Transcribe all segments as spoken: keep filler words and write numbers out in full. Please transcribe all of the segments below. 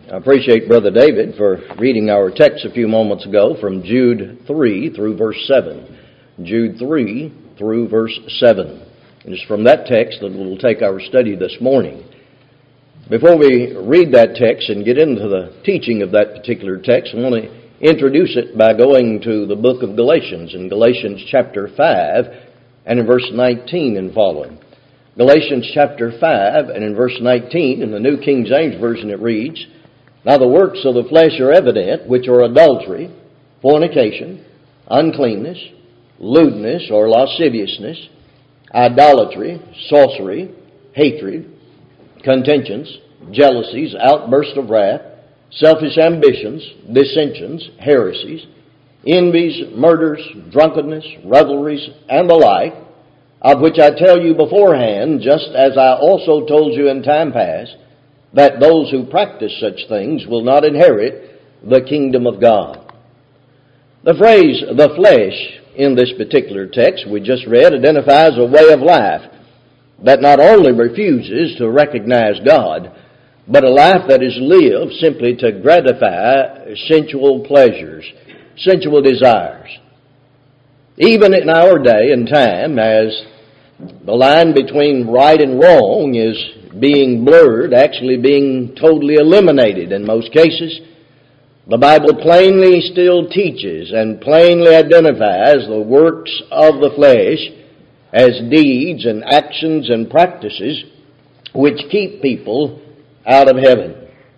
I appreciate Brother David for reading our text a few moments ago from Jude three through verse seven. Jude three through verse seven. It is from that text that we'll take our study this morning. Before we read that text and get into the teaching of that particular text, I want to introduce it by going to the book of Galatians, in Galatians chapter five and in verse nineteen and following. Galatians chapter five and in verse nineteen, in the New King James Version it reads, "Now the works of the flesh are evident, which are adultery, fornication, uncleanness, lewdness or lasciviousness, idolatry, sorcery, hatred, contentions, jealousies, outbursts of wrath, selfish ambitions, dissensions, heresies, envies, murders, drunkenness, revelries, and the like, of which I tell you beforehand, just as I also told you in time past, that those who practice such things will not inherit the kingdom of God." The phrase, the flesh, in this particular text we just read, identifies a way of life that not only refuses to recognize God, but a life that is lived simply to gratify sensual pleasures, sensual desires. Even in our day and time, as the line between right and wrong is being blurred, actually being totally eliminated in most cases, the Bible plainly still teaches and plainly identifies the works of the flesh as deeds and actions and practices which keep people out of heaven.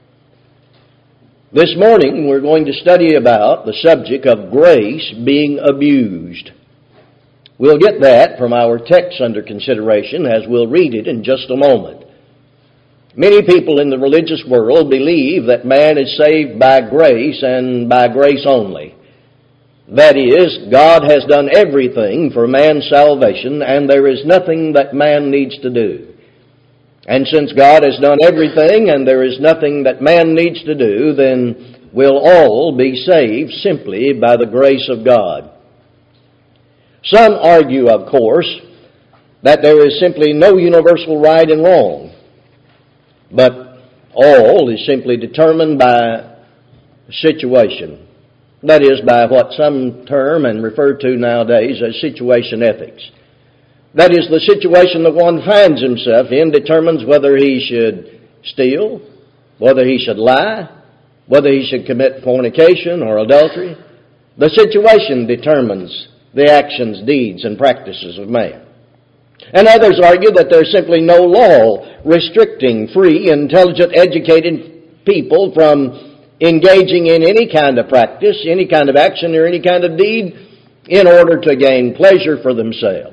This morning we're going to study about the subject of grace being abused. We'll get that from our text under consideration as we'll read it in just a moment. Many people in the religious world believe that man is saved by grace and by grace only. That is, God has done everything for man's salvation and there is nothing that man needs to do. And since God has done everything and there is nothing that man needs to do, then we'll all be saved simply by the grace of God. Some argue, of course, that there is simply no universal right and wrong, but all is simply determined by situation. That is, by what some term and refer to nowadays as situation ethics. That is, the situation that one finds himself in determines whether he should steal, whether he should lie, whether he should commit fornication or adultery. The situation determines the actions, deeds, and practices of man. And others argue that there's simply no law restricting free, intelligent, educated people from engaging in any kind of practice, any kind of action, or any kind of deed in order to gain pleasure for themselves.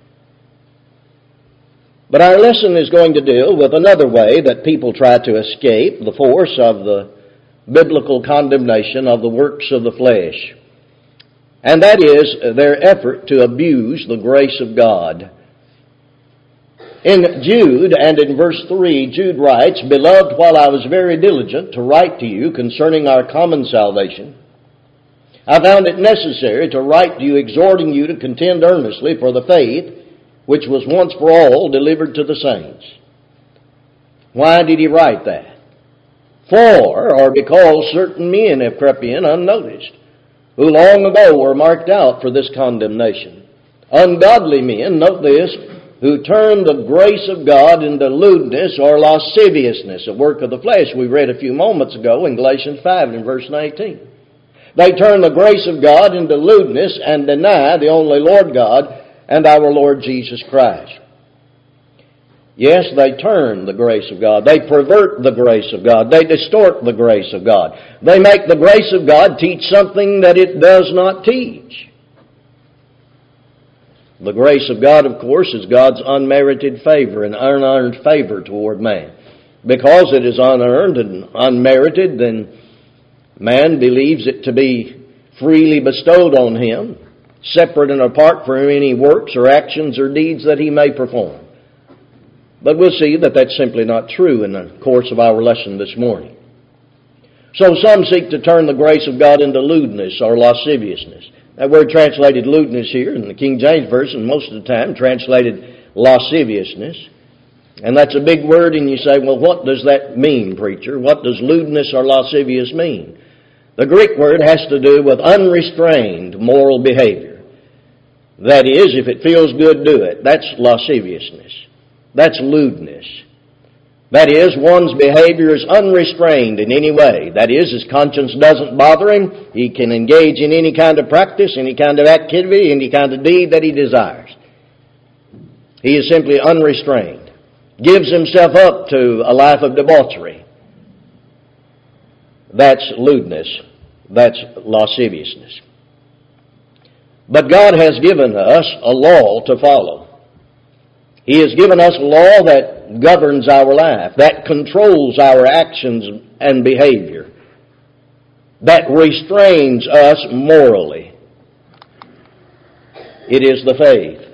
But our lesson is going to deal with another way that people try to escape the force of the biblical condemnation of the works of the flesh. And that is their effort to abuse the grace of God. In Jude and in verse three, Jude writes, "Beloved, while I was very diligent to write to you concerning our common salvation, I found it necessary to write to you exhorting you to contend earnestly for the faith which was once for all delivered to the saints." Why did he write that? For, or because certain men have crept in unnoticed, who long ago were marked out for this condemnation. Ungodly men, note this, who turn the grace of God into lewdness or lasciviousness, a work of the flesh we read a few moments ago in Galatians five and verse nineteen. They turn the grace of God into lewdness and deny the only Lord God and our Lord Jesus Christ. Yes, they turn the grace of God. They pervert the grace of God. They distort the grace of God. They make the grace of God teach something that it does not teach. The grace of God, of course, is God's unmerited favor and unearned favor toward man. Because it is unearned and unmerited, then man believes it to be freely bestowed on him, separate and apart from any works or actions or deeds that he may perform. But we'll see that that's simply not true in the course of our lesson this morning. So some seek to turn the grace of God into lewdness or lasciviousness. That word translated lewdness here in the King James Version most of the time translated lasciviousness. And that's a big word, and you say, well, what does that mean, preacher? What does lewdness or lascivious mean? The Greek word has to do with unrestrained moral behavior. That is, if it feels good, do it. That's lasciviousness. That's lewdness. That is, one's behavior is unrestrained in any way. That is, his conscience doesn't bother him. He can engage in any kind of practice, any kind of activity, any kind of deed that he desires. He is simply unrestrained. Gives himself up to a life of debauchery. That's lewdness. That's lasciviousness. But God has given us a law to follow. He has given us a law that governs our life, that controls our actions and behavior, that restrains us morally. It is the faith.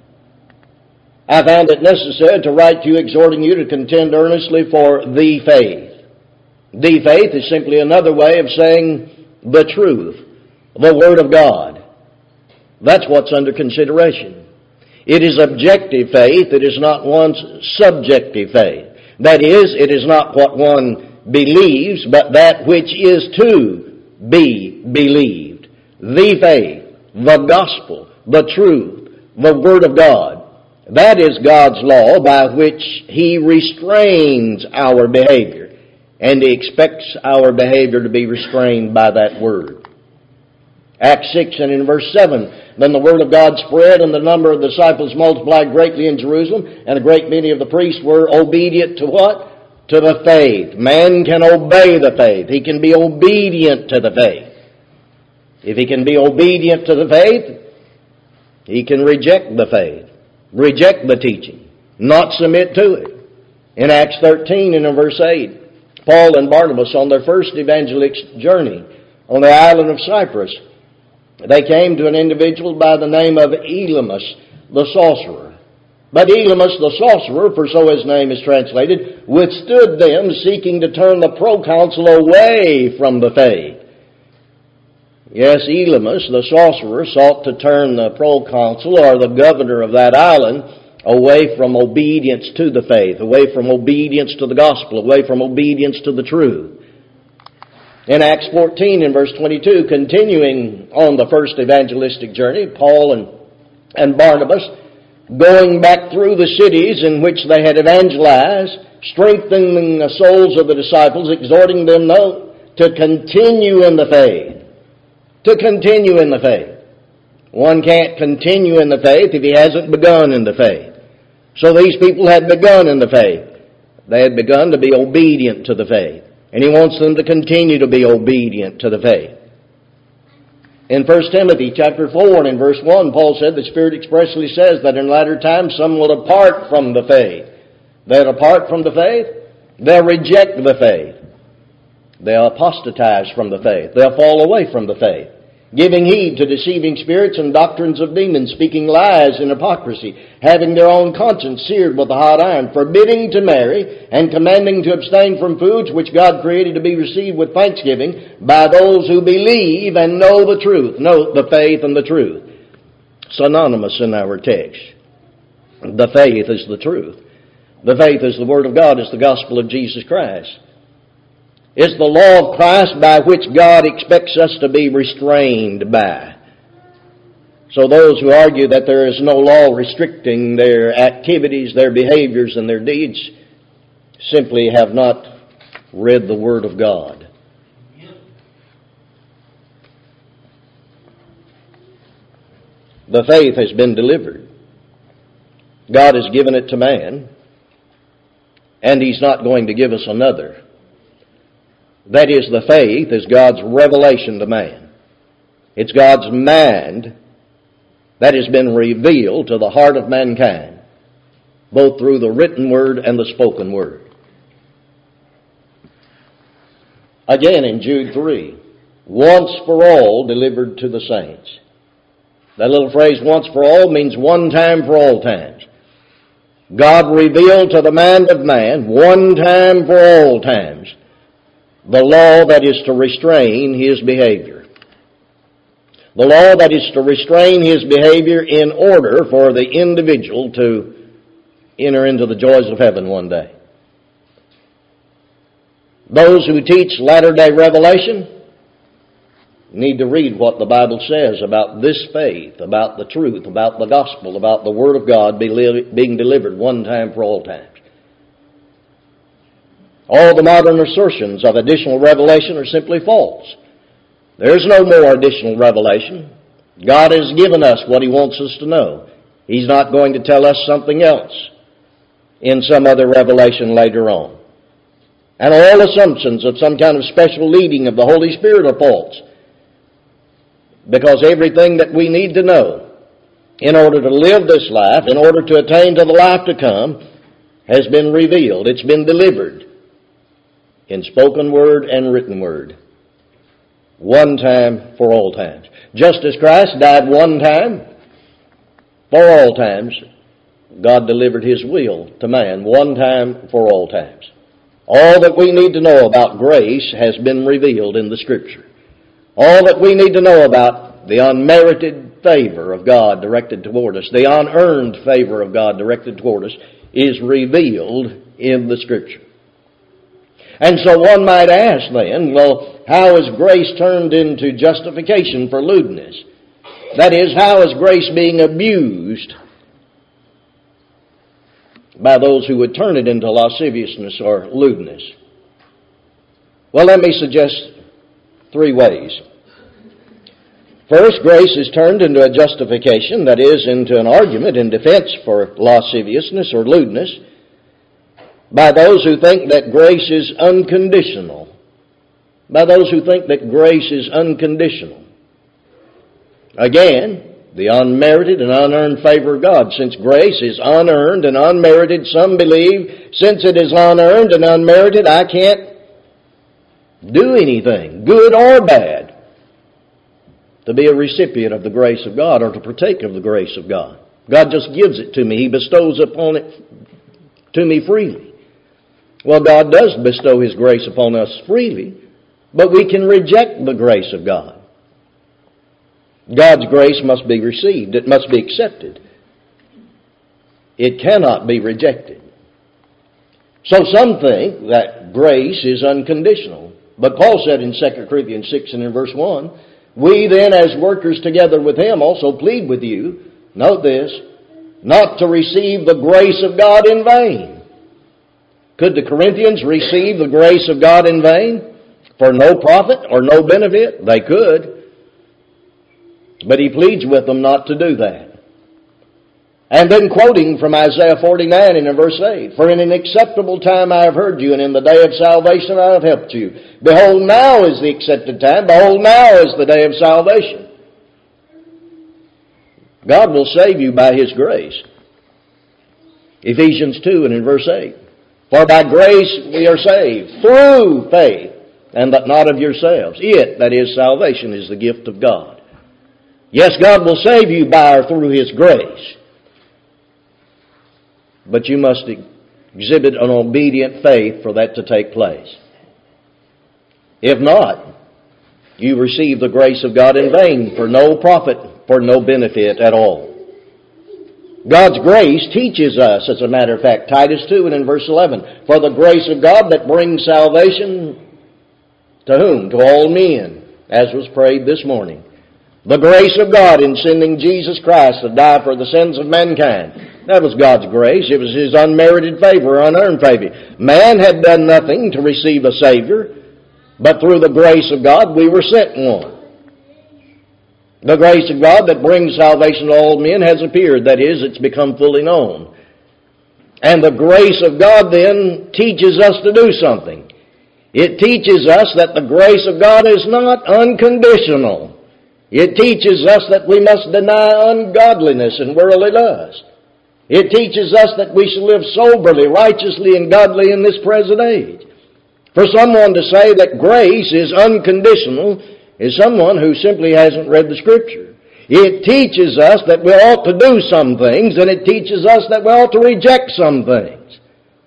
I found it necessary to write to you, exhorting you to contend earnestly for the faith. The faith is simply another way of saying the truth, the Word of God. That's what's under consideration. It is objective faith. It is not one's subjective faith. That is, it is not what one believes, but that which is to be believed. The faith, the gospel, the truth, the Word of God. That is God's law by which He restrains our behavior. And He expects our behavior to be restrained by that Word. Acts six and in verse seven, then the word of God spread, and the number of disciples multiplied greatly in Jerusalem, and a great many of the priests were obedient to what? To the faith. Man can obey the faith. He can be obedient to the faith. If he can be obedient to the faith, he can reject the faith, reject the teaching, not submit to it. In Acts thirteen and in verse eight, Paul and Barnabas on their first evangelistic journey on the island of Cyprus, they came to an individual by the name of Elymas the sorcerer. But Elymas the sorcerer, for so his name is translated, withstood them, seeking to turn the proconsul away from the faith. Yes, Elymas the sorcerer sought to turn the proconsul, or the governor of that island, away from obedience to the faith, away from obedience to the gospel, away from obedience to the truth. In Acts fourteen and verse twenty-two, continuing on the first evangelistic journey, Paul and, and Barnabas, going back through the cities in which they had evangelized, strengthening the souls of the disciples, exhorting them no, to continue in the faith. To continue in the faith. One can't continue in the faith if he hasn't begun in the faith. So these people had begun in the faith. They had begun to be obedient to the faith. And he wants them to continue to be obedient to the faith. In First Timothy chapter four and in verse one, Paul said, the Spirit expressly says that in latter times some will depart from the faith. They'll depart from the faith. They'll reject the faith. They'll apostatize from the faith. They'll fall away from the faith, giving heed to deceiving spirits and doctrines of demons, speaking lies and hypocrisy, having their own conscience seared with a hot iron, forbidding to marry, and commanding to abstain from foods which God created to be received with thanksgiving by those who believe and know the truth. Note the faith and the truth. Synonymous in our text. The faith is the truth. The faith is the Word of God, is the gospel of Jesus Christ. It's the law of Christ by which God expects us to be restrained by. So those who argue that there is no law restricting their activities, their behaviors, and their deeds simply have not read the Word of God. The faith has been delivered. God has given it to man, and He's not going to give us another. That is, the faith is God's revelation to man. It's God's mind that has been revealed to the heart of mankind, both through the written word and the spoken word. Again in Jude three, once for all delivered to the saints. That little phrase, once for all, means one time for all times. God revealed to the mind of man, one time for all times, the law that is to restrain his behavior. The law that is to restrain his behavior in order for the individual to enter into the joys of heaven one day. Those who teach latter-day revelation need to read what the Bible says about this faith, about the truth, about the gospel, about the Word of God being delivered one time for all times. All the modern assertions of additional revelation are simply false. There's no more additional revelation. God has given us what He wants us to know. He's not going to tell us something else in some other revelation later on. And all assumptions of some kind of special leading of the Holy Spirit are false. Because everything that we need to know in order to live this life, in order to attain to the life to come, has been revealed. It's been delivered in spoken word and written word. One time for all times. Just as Christ died one time for all times, God delivered His will to man one time for all times. All that we need to know about grace has been revealed in the Scripture. All that we need to know about the unmerited favor of God directed toward us, the unearned favor of God directed toward us, is revealed in the Scripture. And so one might ask then, well, how is grace turned into justification for lewdness? That is, how is grace being abused by those who would turn it into lasciviousness or lewdness? Well, let me suggest three ways. First, grace is turned into a justification, that is, into an argument in defense for lasciviousness or lewdness, by those who think that grace is unconditional. By those who think that grace is unconditional. Again, the unmerited and unearned favor of God. Since grace is unearned and unmerited, some believe, since it is unearned and unmerited, I can't do anything, good or bad, to be a recipient of the grace of God or to partake of the grace of God. God just gives it to me. He bestows upon it to me freely. Well, God does bestow His grace upon us freely, but we can reject the grace of God. God's grace must be received. It must be accepted. It cannot be rejected. So some think that grace is unconditional. But Paul said in Second Corinthians six and in verse one, we then as workers together with Him also plead with you, note this, not to receive the grace of God in vain. Could the Corinthians receive the grace of God in vain for no profit or no benefit? They could. But he pleads with them not to do that. And then quoting from Isaiah forty-nine and in verse eight, for in an acceptable time I have heard you, and in the day of salvation I have helped you. Behold, now is the accepted time. Behold, now is the day of salvation. God will save you by His grace. Ephesians two and in verse eight. For by grace we are saved, through faith, and that not of yourselves. It, that is salvation, is the gift of God. Yes, God will save you by or through His grace. But you must exhibit an obedient faith for that to take place. If not, you receive the grace of God in vain for no profit, for no benefit at all. God's grace teaches us, as a matter of fact, Titus two and in verse eleven, for the grace of God that brings salvation to whom? To all men, as was prayed this morning. The grace of God in sending Jesus Christ to die for the sins of mankind. That was God's grace. It was His unmerited favor, unearned favor. Man had done nothing to receive a Savior, but through the grace of God we were sent one. The grace of God that brings salvation to all men has appeared. That is, it's become fully known. And the grace of God then teaches us to do something. It teaches us that the grace of God is not unconditional. It teaches us that we must deny ungodliness and worldly lust. It teaches us that we should live soberly, righteously, and godly in this present age. For someone to say that grace is unconditional is someone who simply hasn't read the Scripture. It teaches us that we ought to do some things, and it teaches us that we ought to reject some things.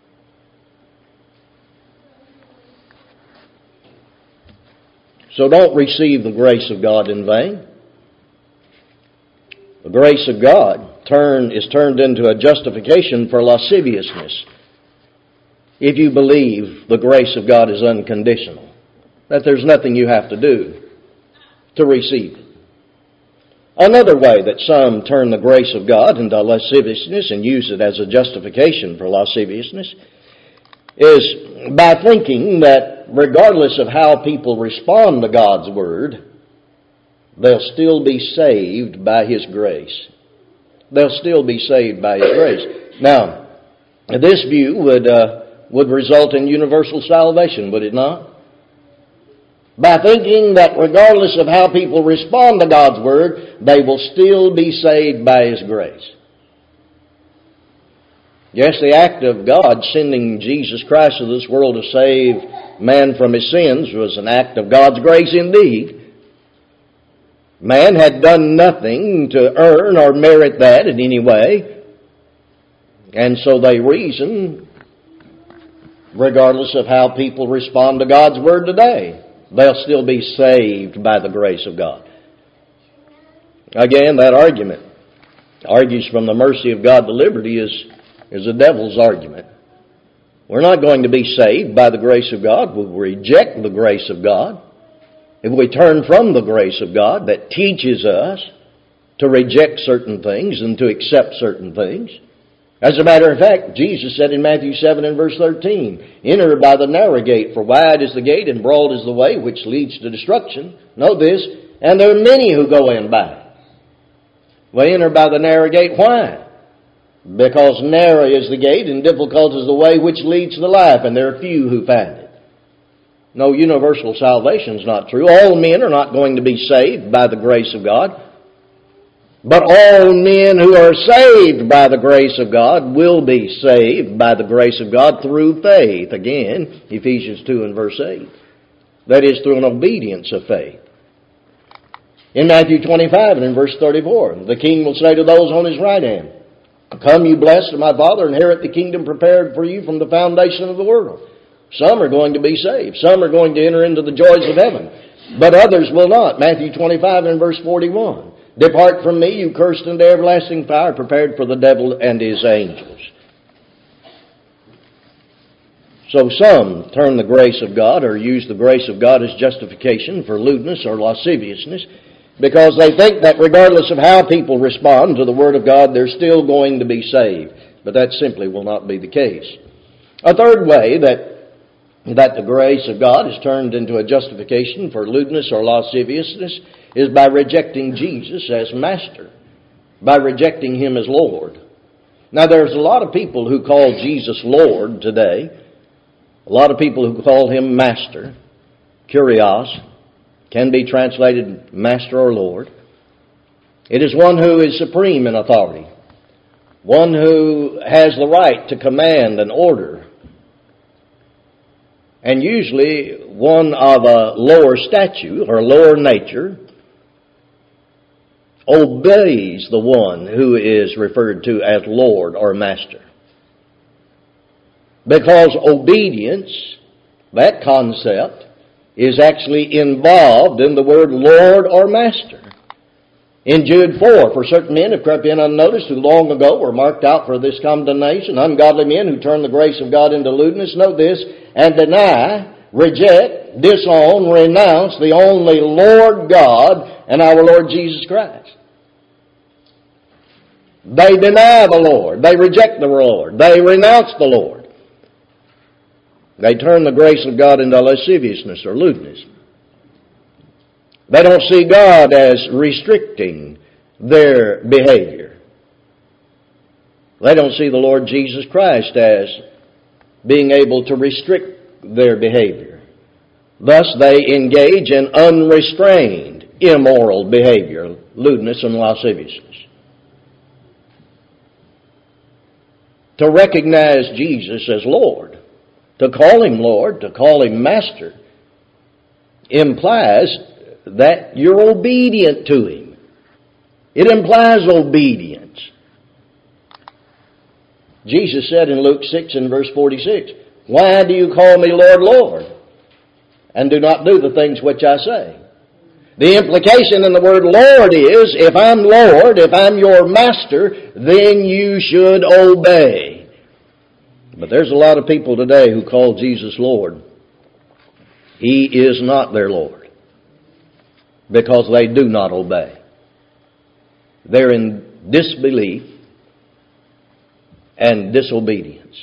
So don't receive the grace of God in vain. The grace of God turn is turned into a justification for lasciviousness if you believe the grace of God is unconditional, that there's nothing you have to do to receive it. Another way that some turn the grace of God into lasciviousness and use it as a justification for lasciviousness is by thinking that regardless of how people respond to God's Word, they'll still be saved by His grace. They'll still be saved by His grace. Now, this view would uh, would result in universal salvation, would it not? By thinking that regardless of how people respond to God's Word, they will still be saved by His grace. Yes, the act of God sending Jesus Christ to this world to save man from his sins was an act of God's grace indeed. Man had done nothing to earn or merit that in any way. And so they reason, regardless of how people respond to God's Word today, they'll still be saved by the grace of God. Again, that argument argues from the mercy of God to liberty is, is the devil's argument. We're not going to be saved by the grace of God. We'll reject the grace of God. If we turn from the grace of God that teaches us to reject certain things and to accept certain things. As a matter of fact, Jesus said in Matthew seven and verse thirteen, "Enter by the narrow gate, for wide is the gate and broad is the way which leads to destruction." Know this, and there are many who go in by it. We enter by the narrow gate. Why? Because narrow is the gate and difficult is the way which leads to life, and there are few who find it. No, universal salvation is not true. All men are not going to be saved by the grace of God. But all men who are saved by the grace of God will be saved by the grace of God through faith. Again, Ephesians two and verse eight. That is, through an obedience of faith. In Matthew twenty-five and in verse thirty-four, the King will say to those on His right hand, "Come, you blessed of my Father, inherit the kingdom prepared for you from the foundation of the world." Some are going to be saved. Some are going to enter into the joys of heaven. But others will not. Matthew twenty-five and verse forty-one. "Depart from me, you cursed, into everlasting fire, prepared for the devil and his angels." So some turn the grace of God or use the grace of God as justification for lewdness or lasciviousness because they think that regardless of how people respond to the Word of God, they're still going to be saved. But that simply will not be the case. A third way that that the grace of God is turned into a justification for lewdness or lasciviousness is by rejecting Jesus as Master, by rejecting Him as Lord. Now, there's a lot of people who call Jesus Lord today, a lot of people who call Him Master. Kurios can be translated Master or Lord. It is one who is supreme in authority, one who has the right to command and order, and usually one of a lower stature or lower nature obeys the one who is referred to as Lord or Master. Because obedience, that concept, is actually involved in the word Lord or Master. In Jude four, "For certain men have crept in unnoticed who long ago were marked out for this condemnation, ungodly men who turn the grace of God into lewdness," note this, "and deny, reject, disown, renounce the only Lord God and our Lord Jesus Christ." They deny the Lord. They reject the Lord. They renounce the Lord. They turn the grace of God into lasciviousness or lewdness. They don't see God as restricting their behavior. They don't see the Lord Jesus Christ as being able to restrict their behavior. Thus, they engage in unrestrained, immoral behavior, lewdness and lasciviousness. To recognize Jesus as Lord, to call Him Lord, to call Him Master, implies that you're obedient to Him. It implies obedience. Jesus said in Luke six and verse forty-six, "Why do you call me Lord, Lord, and do not do the things which I say?" The implication in the word Lord is, if I'm Lord, if I'm your master, then you should obey. But there's a lot of people today who call Jesus Lord. He is not their Lord, because they do not obey. They're in disbelief and disobedience.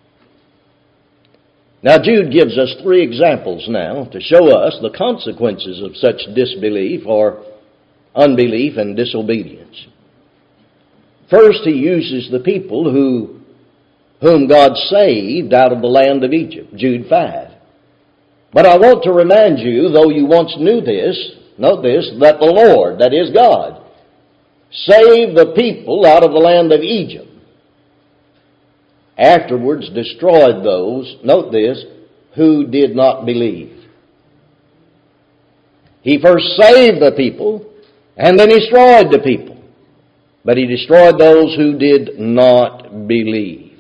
Now Jude gives us three examples now to show us the consequences of such disbelief or unbelief and disobedience. First, he uses the people who, whom God saved out of the land of Egypt, Jude five. But I want to remind you, though you once knew this, note this, that the Lord, that is God, saved the people out of the land of Egypt. Afterwards destroyed those, note this, who did not believe. He first saved the people, and then he destroyed the people. But he destroyed those who did not believe.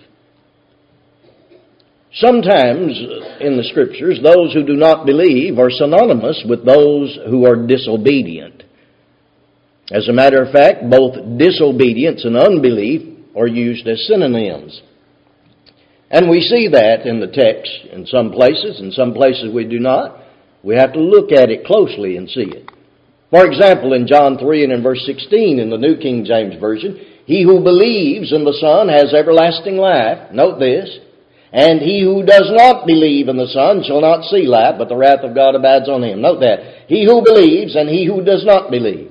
Sometimes in the Scriptures, those who do not believe are synonymous with those who are disobedient. As a matter of fact, both disobedience and unbelief are used as synonyms. And we see that in the text in some places, in some places we do not. We have to look at it closely and see it. For example, in John three and in verse sixteen in the New King James Version, he who believes in the Son has everlasting life. Note this. And he who does not believe in the Son shall not see life, but the wrath of God abides on him. Note that. He who believes and he who does not believe.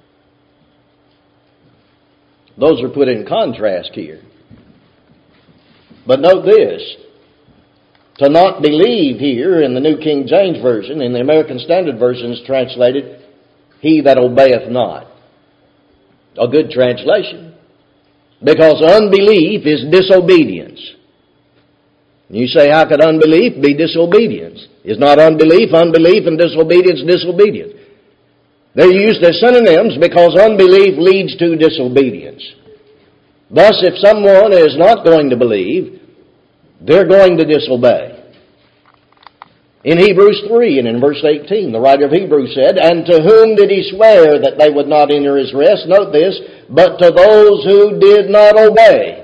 Those are put in contrast here. But note this. To not believe here in the New King James Version, in the American Standard Version is translated, he that obeyeth not. A good translation. Because unbelief is disobedience. You say, how could unbelief be disobedience? Is not unbelief unbelief and disobedience disobedience? They're used as synonyms because unbelief leads to disobedience. Thus, if someone is not going to believe, they're going to disobey. In Hebrews three and in verse eighteen, the writer of Hebrews said, and to whom did he swear that they would not enter his rest? Note this, but to those who did not obey.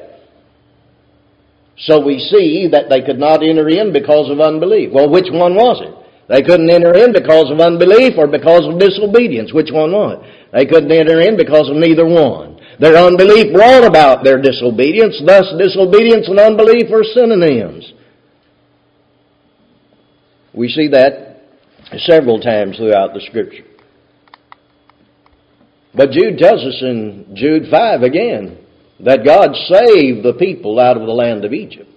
So we see that they could not enter in because of unbelief. Well, which one was it? They couldn't enter in because of unbelief or because of disobedience. Which one was it? They couldn't enter in because of neither one. Their unbelief brought about their disobedience. Thus, disobedience and unbelief are synonyms. We see that several times throughout the Scripture. But Jude tells us in Jude five again, that God saved the people out of the land of Egypt.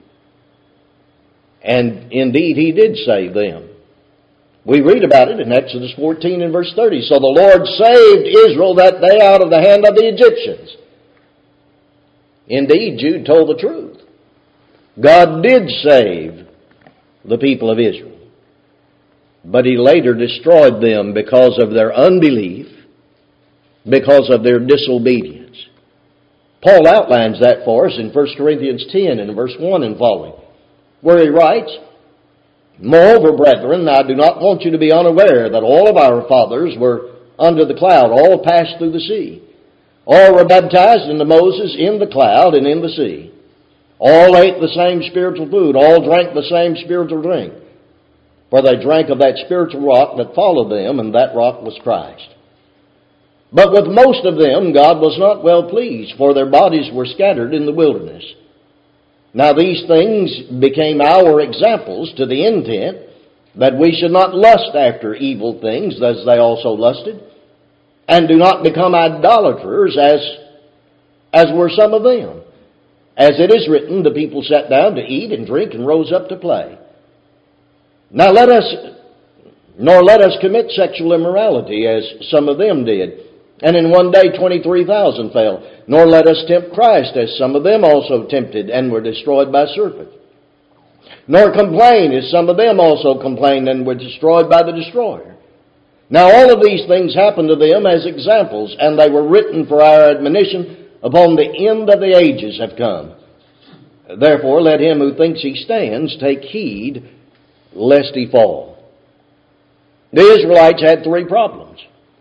And indeed, He did save them. We read about it in Exodus fourteen and verse thirty. So the Lord saved Israel that day out of the hand of the Egyptians. Indeed, Jude told the truth. God did save the people of Israel. But He later destroyed them because of their unbelief, because of their disobedience. Paul outlines that for us in First Corinthians ten and verse one and following, where he writes, moreover, brethren, I do not want you to be unaware that all of our fathers were under the cloud, all passed through the sea. All were baptized into Moses in the cloud and in the sea. All ate the same spiritual food, all drank the same spiritual drink. For they drank of that spiritual rock that followed them, and that rock was Christ. But with most of them God was not well pleased, for their bodies were scattered in the wilderness. Now these things became our examples to the intent that we should not lust after evil things as they also lusted, and do not become idolaters as, as were some of them. As it is written, the people sat down to eat and drink and rose up to play. Now let us, nor let us commit sexual immorality as some of them did. And in one day twenty-three thousand fell. Nor let us tempt Christ, as some of them also tempted, and were destroyed by serpents. Nor complain, as some of them also complained, and were destroyed by the destroyer. Now all of these things happened to them as examples, and they were written for our admonition, upon the end of the ages have come. Therefore let him who thinks he stands take heed, lest he fall. The Israelites had three problems.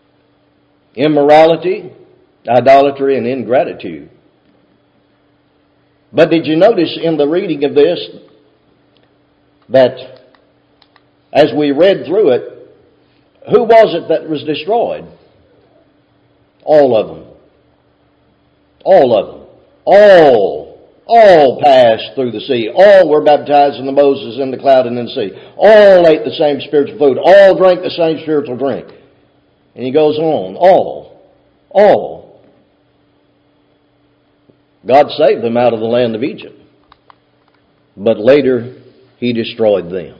immorality, idolatry, and ingratitude. But did you notice in the reading of this that as we read through it, who was it that was destroyed? All of them. All of them. All. All passed through the sea. All were baptized in the Moses, in the cloud, and in the sea. All ate the same spiritual food. All drank the same spiritual drink. And he goes on. All. All. God saved them out of the land of Egypt. But later, He destroyed them.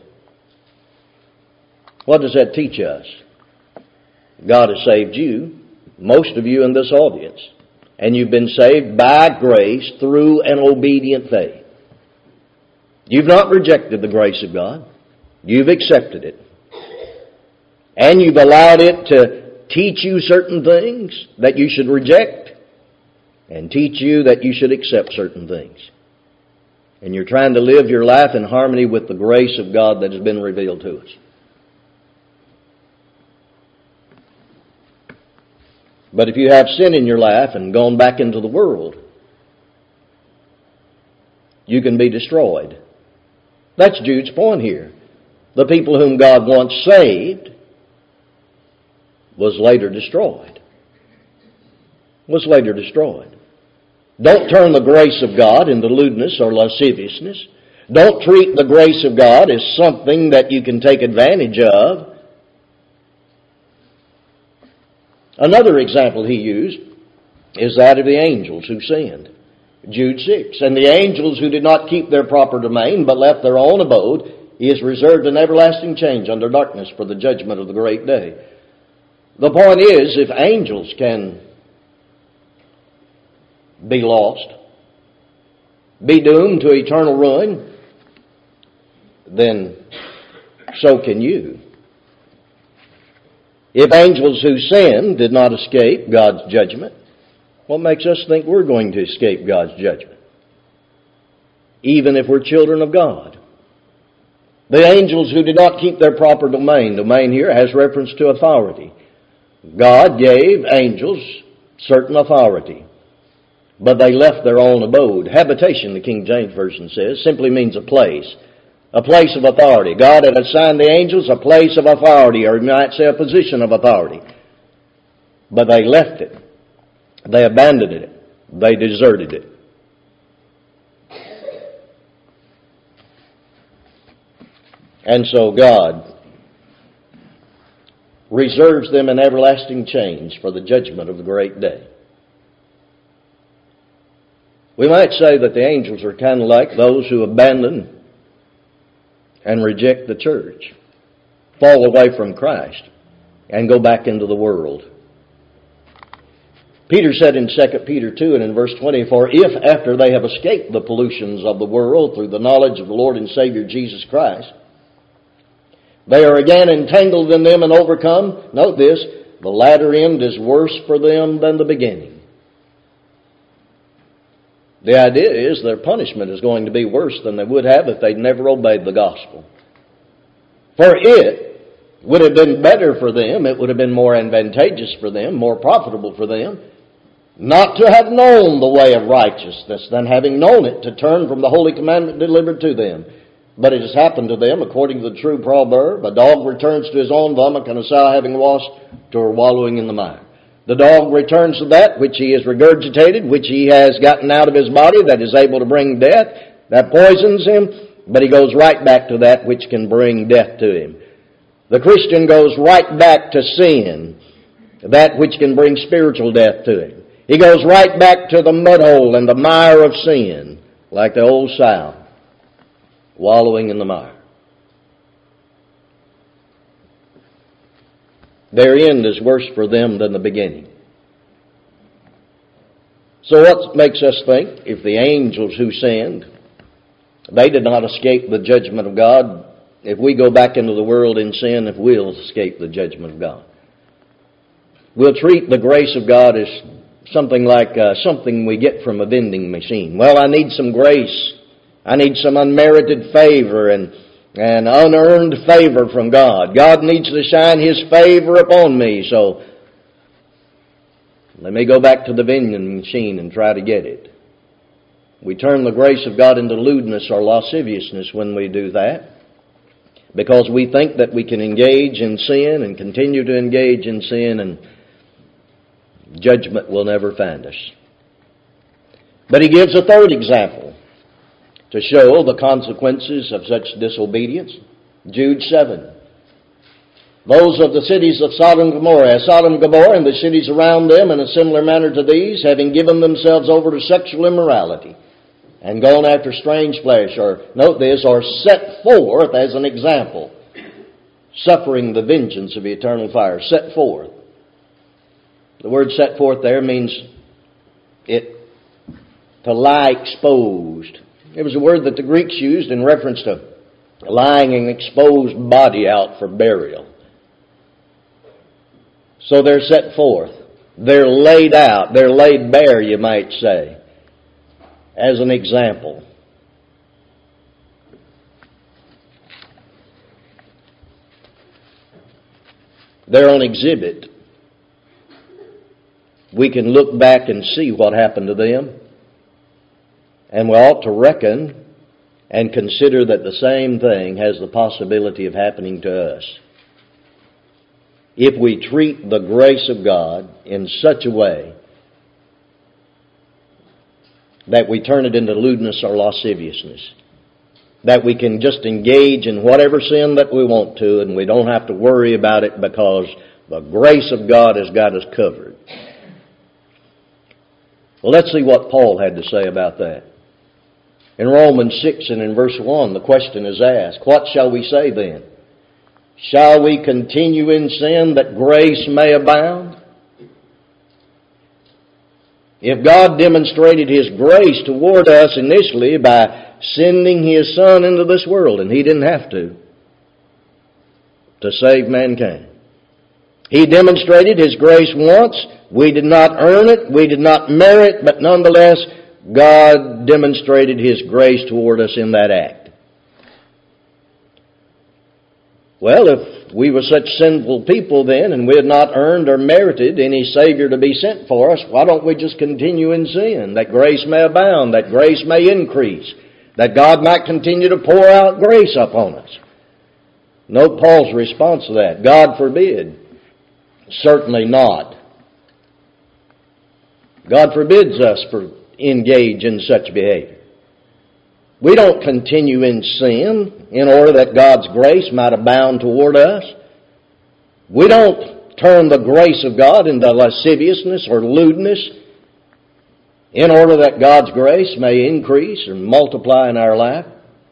What does that teach us? God has saved you, most of you in this audience, and you've been saved by grace through an obedient faith. You've not rejected the grace of God. You've accepted it. And you've allowed it to teach you certain things that you should reject and teach you that you should accept certain things. And you're trying to live your life in harmony with the grace of God that has been revealed to us. But if you have sin in your life and gone back into the world, you can be destroyed. That's Jude's point here. The people whom God once saved was later destroyed. Was later destroyed. Don't turn the grace of God into lewdness or lasciviousness. Don't treat the grace of God as something that you can take advantage of. Another example he used is that of the angels who sinned. Jude six. And the angels who did not keep their proper domain but left their own abode, He has reserved an everlasting change under darkness for the judgment of the great day. The point is, if angels can be lost, be doomed to eternal ruin, then so can you. If angels who sinned did not escape God's judgment, what makes us think we're going to escape God's judgment? Even if we're children of God. The angels who did not keep their proper domain. Domain here has reference to authority. God gave angels certain authority, but they left their own abode. Habitation, the King James Version says, simply means a place. A place of authority. God had assigned the angels a place of authority, or you might say a position of authority. But they left it. They abandoned it. They deserted it. And so God reserves them an everlasting change for the judgment of the great day. We might say that the angels are kind of like those who abandon and reject the church, fall away from Christ, and go back into the world. Peter said in Second Peter two and in verse twenty, "For if after they have escaped the pollutions of the world through the knowledge of the Lord and Savior Jesus Christ, they are again entangled in them and overcome," note this, "the latter end is worse for them than the beginning." The idea is their punishment is going to be worse than they would have if they'd never obeyed the gospel. For it would have been better for them, it would have been more advantageous for them, more profitable for them, not to have known the way of righteousness than having known it to turn from the holy commandment delivered to them. But it has happened to them, according to the true proverb, a dog returns to his own vomit, and a sow having washed to her wallowing in the mire. The dog returns to that which he has regurgitated, which he has gotten out of his body, that is able to bring death, that poisons him, but he goes right back to that which can bring death to him. The Christian goes right back to sin, that which can bring spiritual death to him. He goes right back to the mud hole and the mire of sin, like the old sow, wallowing in the mire. Their end is worse for them than the beginning. So what makes us think if the angels who sinned, they did not escape the judgment of God, if we go back into the world in sin, if we'll escape the judgment of God? We'll treat the grace of God as something like uh, something we get from a vending machine. Well, I need some grace. I need some unmerited favor and and unearned favor from God. God needs to shine His favor upon me, so Let me go back to the vending machine and try to get it. We turn the grace of God into lewdness or lasciviousness when we do that, because we think that we can engage in sin and continue to engage in sin, and judgment will never find us. But he gives a third example to show the consequences of such disobedience. Jude seven. Those of the cities of Sodom and Gomorrah, as Sodom and Gomorrah and the cities around them in a similar manner to these, having given themselves over to sexual immorality and gone after strange flesh, or, note this, are set forth as an example, suffering the vengeance of eternal fire. Set forth. The word set forth there means it to lie exposed. It was a word that the Greeks used in reference to lying an exposed body out for burial. So they're set forth. They're laid out. They're laid bare, you might say, as an example. They're on exhibit. We can look back and see what happened to them. And we ought to reckon and consider that the same thing has the possibility of happening to us if we treat the grace of God in such a way that we turn it into lewdness or lasciviousness, that we can just engage in whatever sin that we want to, and we don't have to worry about it because the grace of God has got us covered. Well, let's see what Paul had to say about that. In Romans six and in verse one, the question is asked, what shall we say then? Shall we continue in sin that grace may abound? If God demonstrated His grace toward us initially by sending His Son into this world, and He didn't have to, to save mankind. He demonstrated His grace once. We did not earn it. We did not merit, but nonetheless, God demonstrated His grace toward us in that act. Well, if we were such sinful people then, and we had not earned or merited any Savior to be sent for us, why don't we just continue in sin, that grace may abound, that grace may increase, that God might continue to pour out grace upon us? Note Paul's response to that. God forbid. Certainly not. God forbids us to engage in such behavior. We don't continue in sin in order that God's grace might abound toward us. We don't turn the grace of God into lasciviousness or lewdness in order that God's grace may increase and multiply in our life.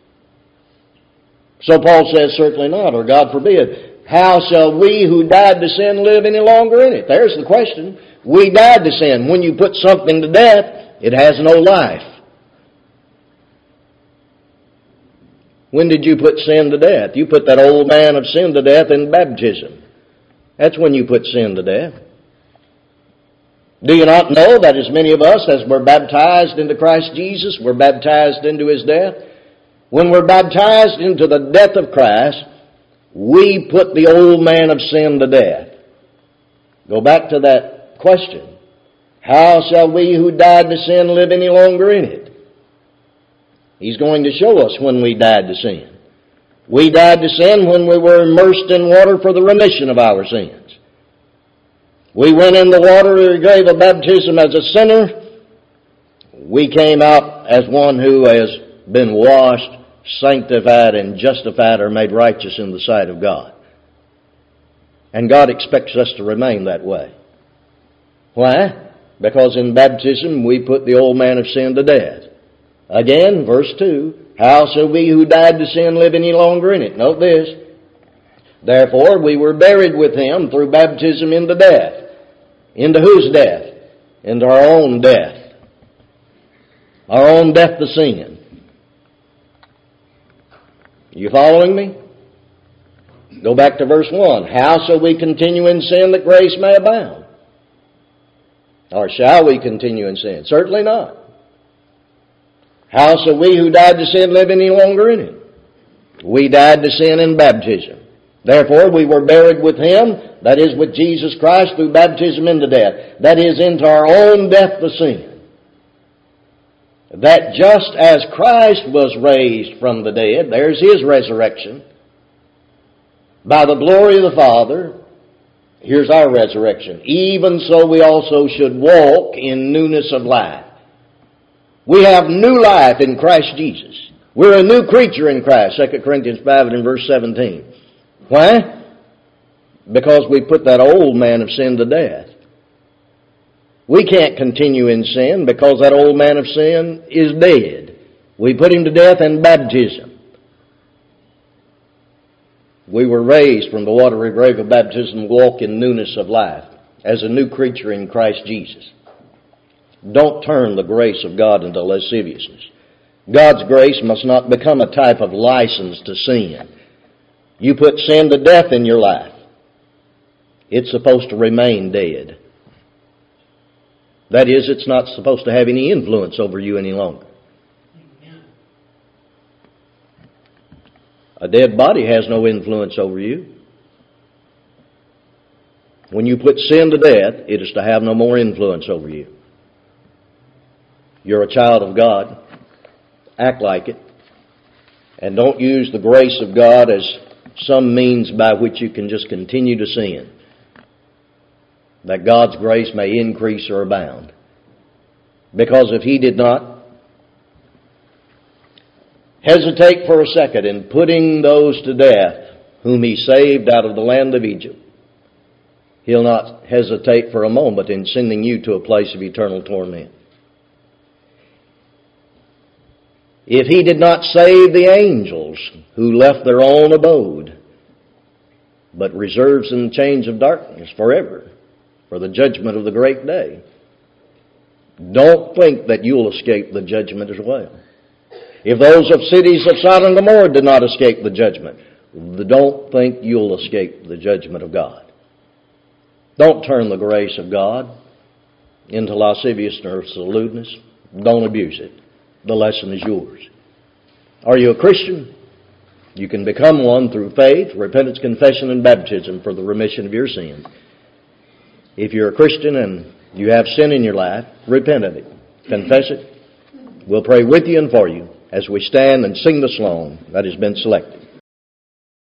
So Paul says, certainly not, or God forbid. How shall we who died to sin live any longer in it? There's the question. We died to sin. When you put something to death, it has no life. When did you put sin to death? You put that old man of sin to death in baptism. That's when you put sin to death. Do you not know that as many of us as were baptized into Christ Jesus were baptized into His death? When we're baptized into the death of Christ, we put the old man of sin to death. Go back to that question. How shall we who died to sin live any longer in it? He's going to show us when we died to sin. We died to sin when we were immersed in water for the remission of our sins. We went in the water and gave a baptism as a sinner. We came out as one who has been washed, sanctified, and justified, or made righteous in the sight of God. And God expects us to remain that way. Why? Because in baptism we put the old man of sin to death. Again, verse two, how shall we who died to sin live any longer in it? Note this. Therefore we were buried with Him through baptism into death. Into whose death? Into our own death. Our own death to sin. You following me? Go back to verse one. How shall we continue in sin that grace may abound? Or shall we continue in sin? Certainly not. How shall we who died to sin live any longer in it? We died to sin in baptism. Therefore we were buried with Him, that is, with Jesus Christ, through baptism into death. That is, into our own death to sin. That just as Christ was raised from the dead, there's His resurrection, by the glory of the Father, here's our resurrection. Even so we also should walk in newness of life. We have new life in Christ Jesus. We're a new creature in Christ, Second Corinthians five and in verse seventeen. Why? Because we put that old man of sin to death. We can't continue in sin because that old man of sin is dead. We put him to death in baptism. We were raised from the watery grave of baptism, walk in newness of life as a new creature in Christ Jesus. Don't turn the grace of God into lasciviousness. God's grace must not become a type of license to sin. You put sin to death in your life. It's supposed to remain dead. That is, it's not supposed to have any influence over you any longer. A dead body has no influence over you. When you put sin to death, it is to have no more influence over you. You're a child of God. Act like it. And don't use the grace of God as some means by which you can just continue to sin, that God's grace may increase or abound. Because if He did not hesitate for a second in putting those to death whom He saved out of the land of Egypt, He'll not hesitate for a moment in sending you to a place of eternal torment. If He did not save the angels who left their own abode, but reserves in the chains of darkness forever for the judgment of the great day, don't think that you'll escape the judgment as well. If those of cities of Sodom and Gomorrah did not escape the judgment, don't think you'll escape the judgment of God. Don't turn the grace of God into lasciviousness or lewdness. Don't abuse it. The lesson is yours. Are you a Christian? You can become one through faith, repentance, confession, and baptism for the remission of your sins. If you're a Christian and you have sin in your life, repent of it. Confess it. We'll pray with you and for you as we stand and sing the song that has been selected.